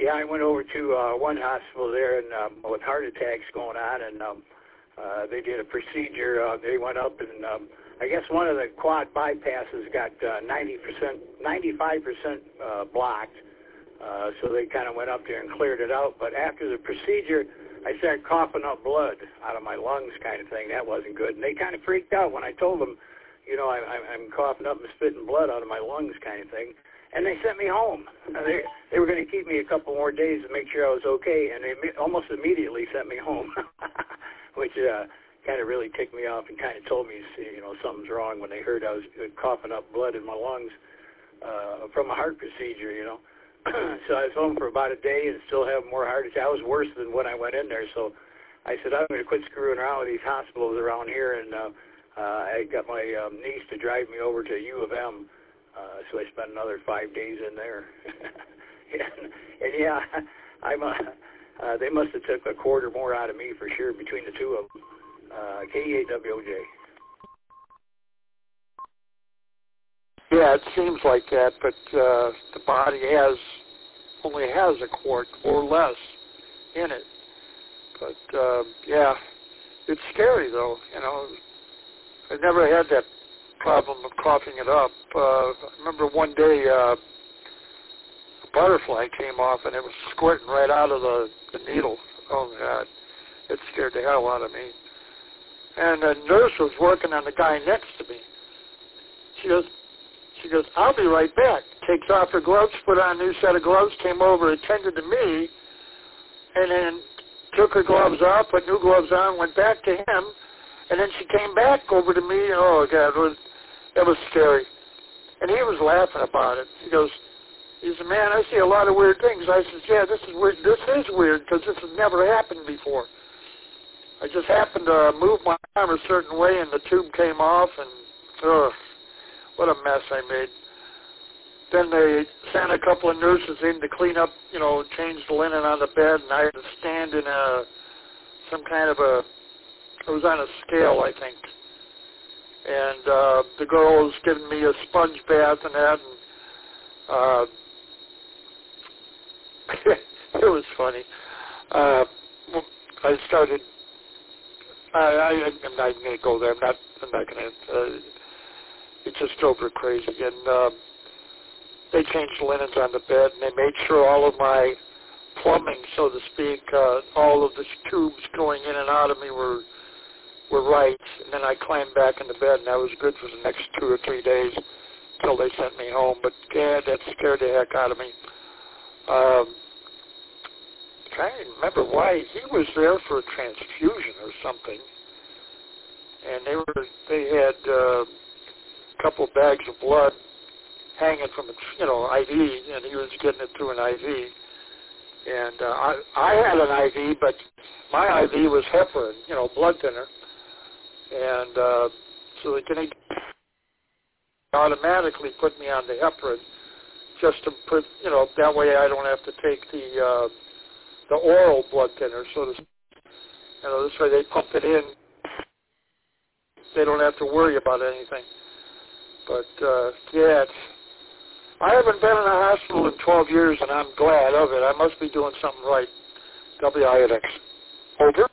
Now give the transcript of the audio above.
Yeah, I went over to one hospital there and with heart attacks going on, and they did a procedure. They went up and I guess one of the quad bypasses got 95% blocked. So they kind of went up there and cleared it out. But after the procedure, I started coughing up blood out of my lungs kind of thing. That wasn't good. And they kind of freaked out when I told them, you know, I'm coughing up and spitting blood out of my lungs kind of thing. And they sent me home. They were going to keep me a couple more days to make sure I was okay, and they almost immediately sent me home, which kind of really ticked me off and kind of told me, you know, something's wrong when they heard I was coughing up blood in my lungs from a heart procedure, you know. So I was home for about a day and still having more heart attacks. I was worse than when I went in there, so I said, I'm going to quit screwing around with these hospitals around here, and I got my niece to drive me over to U of M. So I spent another 5 days in there. and yeah, they must have took a quarter more out of me for sure between the two of them. KEAWOJ. Yeah, it seems like that, but the body only has a quart or less in it. But yeah, it's scary though. You know, I never had that problem of coughing it up. I remember one day a butterfly came off and it was squirting right out of the needle. Oh God, it scared the hell out of me. And the nurse was working on the guy next to me. She goes, I'll be right back. Takes off her gloves, put on a new set of gloves, came over, attended to me, and then took her gloves off, put new gloves on, went back to him, and then she came back over to me, and oh God, it was scary. And he was laughing about it. He said, man, I see a lot of weird things. I said, yeah, this is weird. This is weird because this has never happened before. I just happened to move my arm a certain way, and the tube came off, and what a mess I made. Then they sent a couple of nurses in to clean up, you know, change the linen on the bed, and I had to stand in some kind of it was on a scale, I think. And the girl was giving me a sponge bath and that, and it was funny. I started. I'm not going to go there. I'm not going to. It just drove her crazy. And they changed the linens on the bed, and they made sure all of my plumbing, so to speak, all of the tubes going in and out of me were right. And then I climbed back in the bed, and I was good for the next 2 or 3 days until they sent me home. But God, that scared the heck out of me. Trying to remember why he was there for a transfusion or something, and they had a couple bags of blood hanging from a IV, and he was getting it through an IV. And I had an IV, but my IV was heparin, blood thinner, and so they automatically put me on the heparin just to put, that way I don't have to take the oral blood thinner, so to speak. This way they pump it in. They don't have to worry about anything. But, yeah, I haven't been in a hospital in 12 years, and I'm glad of it. I must be doing something right. WINX. Over.